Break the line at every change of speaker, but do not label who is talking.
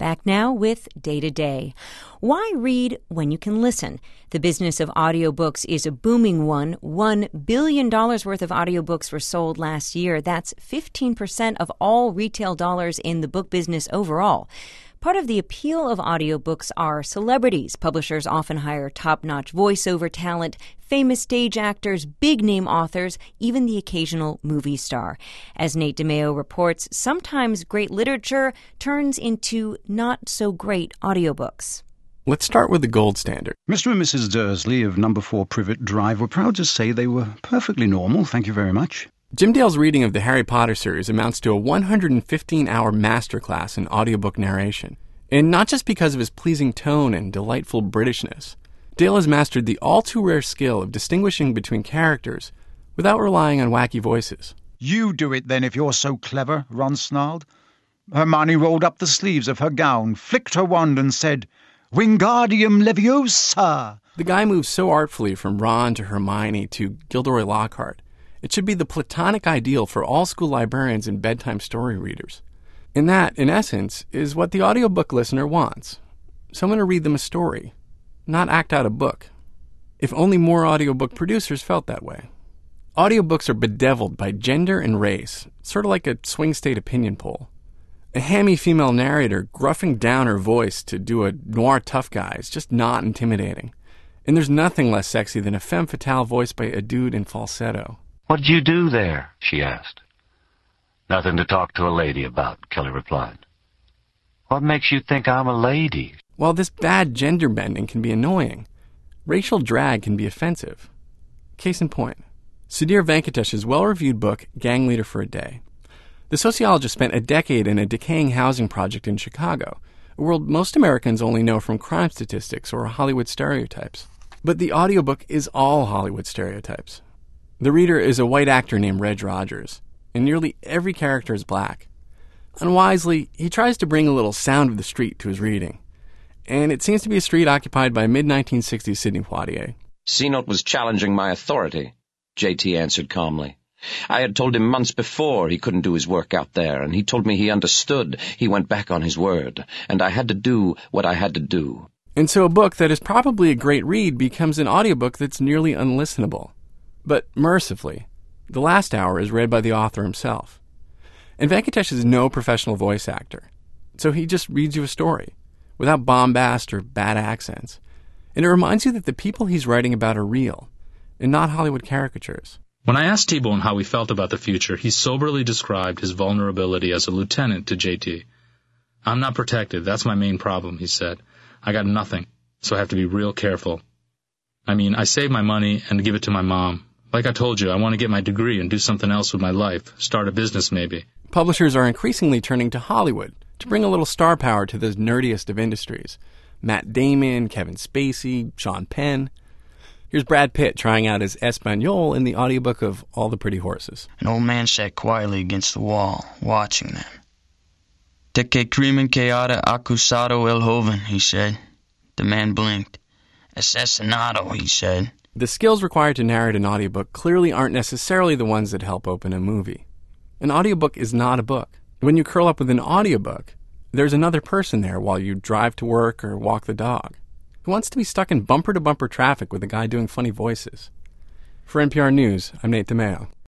Back now with Day to Day. Why read when you can listen? The business of audiobooks is a booming one. $1 billion worth of audiobooks were sold last year. That's 15% of all retail dollars in the book business overall. Part of the appeal of audiobooks are celebrities. Publishers often hire top-notch voiceover talent, famous stage actors, big-name authors, even the occasional movie star. As Nate DeMeo reports, sometimes great literature turns into not-so-great audiobooks.
Let's start with the gold standard.
Mr. and Mrs. Dursley of number 4 Privet Drive were proud to say they were perfectly normal, thank you very much.
Jim Dale's reading of the Harry Potter series amounts to a 115-hour masterclass in audiobook narration. And not just because of his pleasing tone and delightful Britishness. Dale has mastered the all-too-rare skill of distinguishing between characters without relying on wacky voices.
You do it then if you're so clever, Ron snarled. Hermione rolled up the sleeves of her gown, flicked her wand and said, Wingardium Leviosa!
The guy moves so artfully from Ron to Hermione to Gilderoy Lockhart. It should be the platonic ideal for all school librarians and bedtime story readers. And that, in essence, is what the audiobook listener wants. Someone to read them a story, not act out a book. If only more audiobook producers felt that way. Audiobooks are bedeviled by gender and race, sort of like a swing state opinion poll. A hammy female narrator gruffing down her voice to do a noir tough guy is just not intimidating. And there's nothing less sexy than a femme fatale voiced by a dude in falsetto.
"What'd you do there?" she asked. "Nothing to talk to a lady about," Kelly replied. "What makes you think I'm a lady?"
While this bad gender bending can be annoying, racial drag can be offensive. Case in point, Sudhir Venkatesh's well-reviewed book, Gang Leader for a Day. The sociologist spent a decade in a decaying housing project in Chicago, a world most Americans only know from crime statistics or Hollywood stereotypes. But the audiobook is all Hollywood stereotypes. The reader is a white actor named Reg Rogers, and nearly every character is black. Unwisely, he tries to bring a little sound of the street to his reading. And it seems to be a street occupied by mid-1960s Sidney Poitier.
C-Note was challenging my authority, J.T. answered calmly. I had told him months before he couldn't do his work out there, and he told me he understood. He went back on his word, and I had to do what I had to do.
And so a book that is probably a great read becomes an audiobook that's nearly unlistenable. But mercifully, the last hour is read by the author himself. And Venkatesh is no professional voice actor, so he just reads you a story, without bombast or bad accents. And it reminds you that the people he's writing about are real, and not Hollywood caricatures.
When I asked T-Bone how he felt about the future, he soberly described his vulnerability as a lieutenant to JT. "I'm not protected. That's my main problem," he said. "I got nothing, so I have to be real careful. I mean, I save my money and give it to my mom. Like I told you, I want to get my degree and do something else with my life. Start a business, maybe."
Publishers are increasingly turning to Hollywood to bring a little star power to those nerdiest of industries. Matt Damon, Kevin Spacey, Sean Penn. Here's Brad Pitt trying out his Espanol in the audiobook of All the Pretty Horses.
An old man sat quietly against the wall, watching them. "Te que crimen que hada acusado el joven," he said. The man blinked. "Asesinado," he said.
The skills required to narrate an audiobook clearly aren't necessarily the ones that help open a movie. An audiobook is not a book. When you curl up with an audiobook, there's another person there while you drive to work or walk the dog. Who wants to be stuck in bumper-to-bumper traffic with a guy doing funny voices? For NPR News, I'm Nate DeMeo.